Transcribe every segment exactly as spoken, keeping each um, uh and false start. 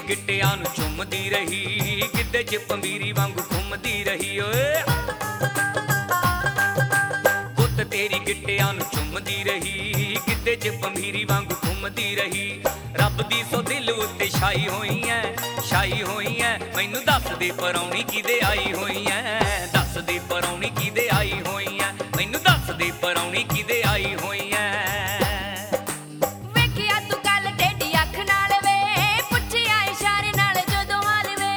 ਗਿੱਟਿਆਂ ਨੂੰ ਚੁੰਮਦੀ ਰਹੀ, ਗਿੱਧੇ 'ਚ ਪੰਬੀਰੀ ਵਾਂਗੂ ਘੁੰਮਦੀ ਰਹੀ ਓਏ। ਪੁੱਤ ਤੇਰੀ ਗਿੱਟਿਆਂ ਨੂੰ ਚੁੰਮਦੀ ਰਹੀ, ਗਿੱਧੇ 'ਚ ਪੰਬੀਰੀ ਵਾਂਗੂ ਘੁੰਮਦੀ ਰਹੀ। ਰੱਬ ਦੀ ਸੋ ਦਿਲ ਉੱਤੇ ਛਾਈ ਹੋਈ ਐ, ਛਾਈ ਹੋਈ ਐ। ਮੈਨੂੰ ਦੱਸ ਦੇ ਪਰਾਉਣੀ ਕਿਦੇ ਆਈ ਹੋਈ ਐ, ਦੱਸ ਦੇ ਪਰਾਉਣੀ ਕਿਦੇ ਆਈ ਹੋਈ ਐ, ਮੈਨੂੰ ਦੱਸ ਦੇ ਪਰਾਉਣੀ ਕਿਦੇ ਆਈ ਹੋਈ ਐ। ਵੇਖਿਆ ਤੂੰ ਕੱਲ ਟੇਢੀ ਅੱਖ ਨਾਲ ਵੇ, ਪੁੱਛਿਆ ਇਸ਼ਾਰੇ ਨਾਲ ਜਦੋਂ ਹਾਲ ਵੇ।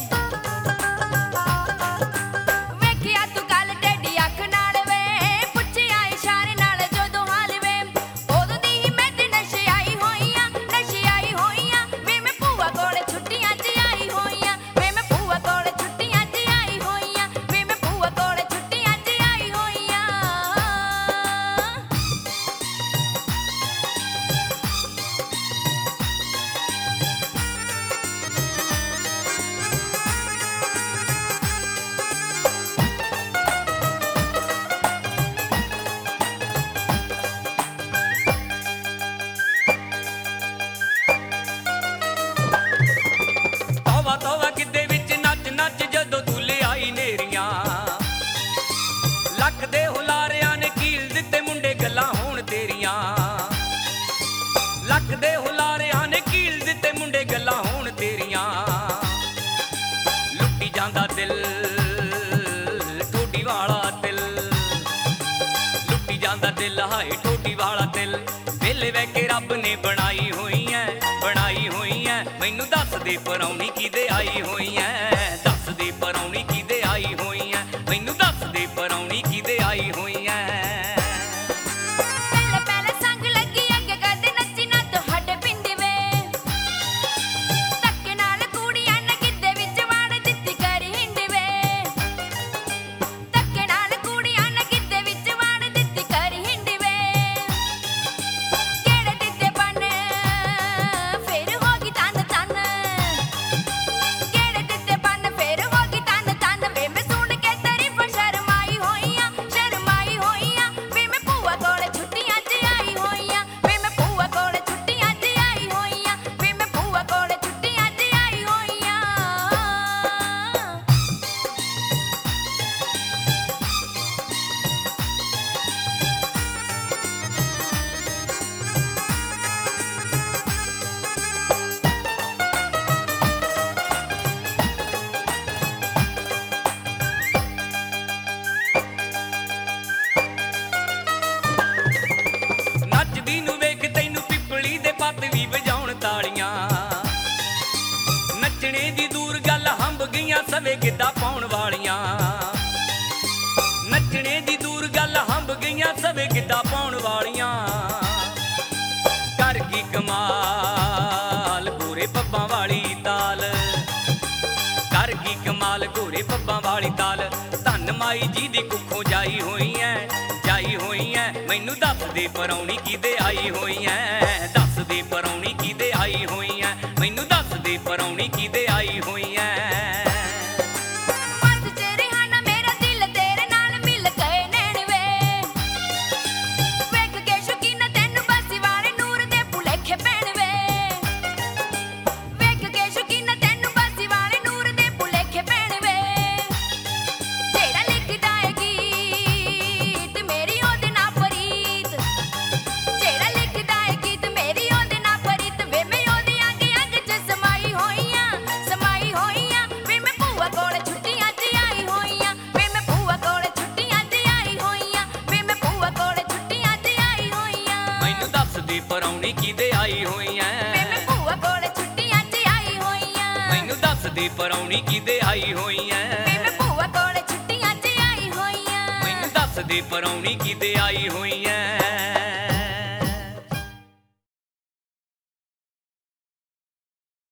ਵੇਖਿਆ ਤੂੰ ਕੱਲ ਟੇਢੀ ਅੱਖ ਨਾਲ ਵੇ, ਪੁੱਛਿਆ ਇਸ਼ਾਰੇ ਨਾਲ ਜਦੋਂ ਹਾਲ ਵੇ। ਉਦੋਂ ਦੀ ਹੀ ਮੈਂ ਤੇ ਨਸ਼ੇ ਆਈ ਹੋਈ ਆਂ, ਨਸ਼ੇ ਆਈ ਹੋਈ ਆਂ। ਵੇ ਮੈਂ ਭੂਆ ਕੋਲ ਛੁੱਟੀਆਂ 'ਚ ਆਈ ਹੋਈ ਆਂ, ਵੇ ਮੈਂ ਭੂਆ ਕੋਲ ਛੁੱਟੀਆਂ 'ਚ ਆਈ ਹੋਈ ਆਂ, ਵੇ ਮੈਂ ਭੂਆ ਕੋਲ ਛੁੱਟੀਆਂ 'ਚ ਆਈ ਹੋਈ ਆਂ। ਤੋਵਾ ਤੋਵਾ ਗਿੱਧੇ ਵਿੱਚ ਨੱਚ ਨੱਚ ਜਦੋਂ ਤੂੰ ਲਿਆਈ ਨੇਰੀਆਂ। ਲੱਖ ਦੇ ਹੁਲਾਰਿਆਂ ਨੇ ਕੀਲ ਦਿੱਤੇ ਮੁੰਡੇ ਗੱਲਾਂ ਹੋਣ ਤੇਰੀਆਂ। ਲੱਖ ਦੇ ਹੁਲਾਰਿਆਂ ਨੇ ਕੀਲ ਦਿੱਤੇ ਮੁੰਡੇ ਗੱਲਾਂ ਹੋਣ ਤੇਰੀਆਂ। ਲੁੱਟੀ ਜਾਂਦਾ ਦਿਲ ਠੋਡੀ ਵਾਲਾ ਦਿਲ, ਲੁੱਟੀ ਜਾਂਦਾ ਦਿਲ ਹਾਏ ਠੋਡੀ ਵਾਲਾ ਦਿਲ। ਵੇਲੇ ਵਹਿ ਕੇ ਰੱਬ ਨੇ ਬਣਾਈ ਹੋਈ ਐ, ਬਣਾਈ ਹੋਈ ਐ। ਮੈਨੂੰ ਦੱਸ ਦੇ ਪਰਾਉਣੀ ਕਿਦੇ ਆਈ ਹੋਈ ਐ, ਦੱਸ ਦੇ ਪਰਾਉਣੀ ਕਿਦੇ ਆਈ ਹੋਈ ਐ, ਮੈਨੂੰ ਦੱਸ ਦੇ ਪਰਾਉਣੀ ਕਿਦੇ ਆਈ ਹੋਈ ਐ। ਪਹਿਲੇ ਪਹਿਲੇ ਸੰਗ ਲੱਗੀ ਅੱਗੇ ਕਦੇ ਨੱਚੀ ਨਾ ਤੁਹਾਡੇ ਪਿੰਡ ਵੇ। ਧੱਕੇ ਨਾਲ ਕੁੜੀਆਂ ਨੇ ਗਿੱਧੇ ਵਿੱਚ ਵਾੜ ਦਿੱਤੀ ਕਰੀ ਹਿੰਡ ਵੇ। ਧੱਕੇ ਨਾਲ ਕੁੜੀਆਂ ਨੇ ਗਿੱਧੇ ਵਿੱਚ ਵਾੜ ਦਿੱਤੀ ਕਰੀ ਹਿੰਡ ਵੇ। ਕਿਹੜੇ ਦਿੱਤੇ ਬਨ ਫਿਰ ਹੋ ਗਈ ਤਨ ਤਨ, ਕਿਹੜੇ ਦਿੱਤੇ ਬਨ ਫਿਰ ਹੋ ਗਈ ਤਨ ਤਨ। ਵੇ ਮੈਂ ਸੁਣ ਕੇ ਤਾਰੀਫ ਸ਼ਰਮਾਈ ਹੋਈ ਆਂ, ਸ਼ਰਮਾਈ ਹੋਈ ਆਂ। ਵੇ ਮੈਂ ਭੂਆ ਕੋਲ ਛੁੱਟੀਆਂ 'ਚ ਆਈ ਹੋਈ ਆਂ, ਵੇ ਮੈਂ ਭੂਆ ਕੋਲ ਛੁੱਟੀਆਂ 'ਚ ਆਈ ਹੋਈ ਆਂ, ਵੇ ਮੈਂ ਭੂਆ ਕੋਲ ਛੁੱਟੀਆਂ 'ਚ ਆਈ ਹੋਈ ਆਂ। ਨੱਚਦੀ ਨੂੰ ਵੇਖ ਤੈਨੂੰ ਪਿੱਪਲੀ ਦੇ ਪੱਤ ਵੀ ਵਜਾਉਣ ਤਾਲੀਆਂ। ਨੱਚਣੇ ਦੀ ਦੂਰ ਗੱਲ ਹੰਬ ਗਈਆਂ ਸਵੇ ਗਿੱਧਾ ਪਾਉਣ ਵਾਲੀਆਂ। ਨੱਚਣੇ ਦੀ ਦੂਰ ਗੱਲ ਹੰਬ ਗਈਆਂ ਸਵੇ ਗਿੱਧਾ ਪਾਉਣ ਵਾਲੀਆਂ। ਕਰ ਗਈ ਕਮਾਲ ਗੋਰੇ ਪੱਬਾਂ ਵਾਲੀ ਤਾਲ, ਕਰ ਗਈ ਕਮਾਲ ਗੋਰੇ ਪੱਬਾਂ ਵਾਲੀ ਤਾਲ। ਧੰਨ ਮਾਈ ਜੀ ਦੀ ਕੁੱਖੋਂ ਜਾਈ ਹੋਈ ਐ, ਜਾਈ ਹੋਈ ਐ। ਮੈਨੂੰ ਦੱਸ ਦੇ ਪਰਾਉਣੀ ਕਿਦੇ ਆਈ ਹੋਈ ਐ, ਦੱਸ ਦੇ ਪਰਾਉਣੀ ਕਿਦੇ ਆਈ ਹੋਈ ਐ, ਮੈਨੂੰ ਦੱਸ ਦੇ ਪਰਾਉਣੀ ਕਿਦੇ ਆਈ ਹੋਈ ਐ। ਮੱਤ 'ਚ ਰਿਹਾ ਨਾ ਮੇਰਾ ਦਿਲ ਤੇਰੇ ਨਾਲ ਮਿਲ ਗਏ ਨੈਣ ਵੇ। ਵੇਖ ਕੇ ਸ਼ੌਕੀਨਾ ਤੈਨੂੰ ਬਾਸੀ ਵਾਲੇ ਨੂਰ ਦੇ ਭੁਲੇਖੇ ਪੈਣ ਵੇ। ਵੇਖ ਕੇ ਸ਼ੌਕੀਨਾ ਤੈਨੂੰ ਬਾਸੀ ਵਾਲੇ ਨੂਰ ਦੇ ਭੁਲੇਖੇ ਪੈਣ ਵੇ। ਜਿਹੜਾ ਲਿਖਦਾ ਏ ਗੀਤ ਮੇਰੀ ਉਹਦੇ ਨਾਲ ਪ੍ਰੀਤ, ਜਿਹੜਾ ਲਿਖਦਾ ਏ ਗੀਤ ਮੇਰੀ ਉਹਦੇ ਨਾਲ ਪ੍ਰੀਤ। ਵੇ ਮੈਂ ਉਹਦੇ ਅੱਗੇ ਅੱਗ 'ਚ ਸਮਾਈ ਹੋਈ ਆਂ, ਸਮਾਈ ਹੋਈ ਆਂ। ਵੇ ਮੈਂ ਭੂਆ ਕੋਲ ਛੁੱਟੀਆਂ 'ਚ ਆਈ ਹੋਈ ਆਂ, ਵੇ ਮੈਂ ਭੂਆ ਕੋਲ ਛੁੱਟੀਆਂ 'ਚ ਆਈ ਹੋਈ ਆਂ, ਵੇ ਮੈਂ ਭੂਆ ਕੋਲ ਛੁੱਟੀਆਂ 'ਚ ਆਈ ਹੋਈ ਆਂ। ਮੈਨੂੰ ਦੱਸ ਦੇ ਪਰਾਉਣੀ ਕਿਦੇ ਆਈ ਹੋਈ ਐ, ਵੇ ਮੈਂ ਭੂਆ ਕੋਲ ਛੁੱਟੀਆਂ 'ਚ ਆਈ ਹੋਈ ਆਂ, ਮੈਨੂੰ ਦੱਸ ਦੇ ਪਰਾਉਣੀ ਕਿਦੇ ਆਈ ਹੋਈ ਐ, ਵੇ ਮੈਂ ਭੂਆ ਕੋਲ ਛੁੱਟੀਆਂ 'ਚ ਆਈ ਹੋਈ ਆਂ। ਮੈਨੂੰ ਦੱਸ ਦੇ ਪਰਾਉਣੀ ਕਿਦੇ ਆਈ ਹੋਈ ਐ।